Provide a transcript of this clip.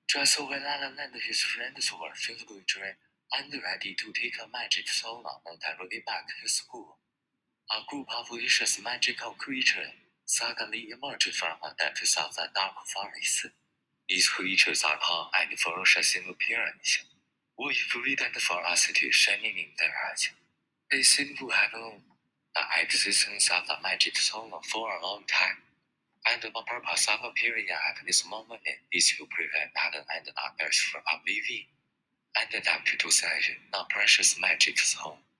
Just when Alan and his friends were feeling drained and ready to take a magic so momentarily back to school, a group of vicious magical creatures suddenly emerged from the depths of the dark forest. These creatures are tall and ferocious in appearance, with brilliant ferocity shining in their eyes. They seem to have known the existence of the magic stone for a long time, and the purpose of appearing at this moment is to prevent Alan and others from leaving and adapt to such the precious magic stone.